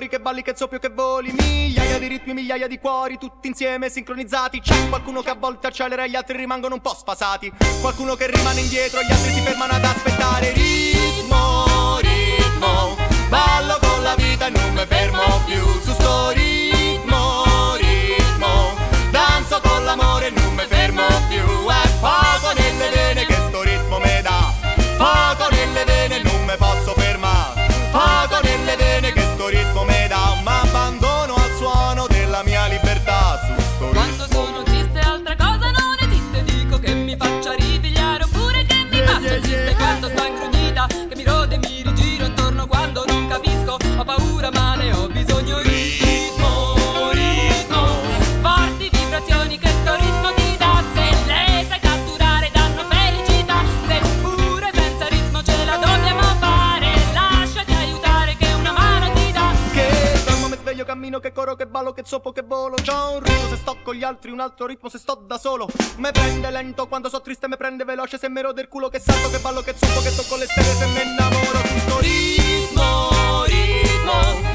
corri, che balli, che zoppio, che voli. Migliaia di ritmi, migliaia di cuori, tutti insieme sincronizzati. C'è qualcuno che a volte accelera e gli altri rimangono un po' sfasati. Qualcuno che rimane indietro, gli altri si fermano ad aspettare. Ritmo, ritmo, ballo con la vita e non mi fermo più. Su sto ritmo, ritmo, danzo con l'amore e non mi fermo più. È fuoco nelle vene che sto ritmo me dà. Fuoco nelle vene, non mi posso fermare. Fuoco nelle vene che sto ritmo me dà. Ma abbandono al suono della mia libertà. Su sto ritmo. Quando sono triste altra cosa non esiste. Dico che mi faccia ripigliare oppure che mi faccia triste. Quando sto ingrugnita, che mi rode e mi rigiro intorno. Quando non capisco, ho paura ma ne ho bisogno. Ritmo, ritmo, forti vibrazioni che sto ritmo ti dà. Se le sai catturare danno felicità. Se pure senza ritmo ce la dobbiamo fare, lasciati aiutare che una mano ti dà. Che dormo, mi sveglio, cammino, che corro, che ballo, che zoppo, che volo. C'ho un ritmo se sto con gli altri, un altro ritmo se sto da solo. Me prende lento quando so triste, me prende veloce. Se me rode il culo, che salto, che ballo, che zoppo, che tocco le stelle, se me innamoro. Su sto ritmo, ritmo,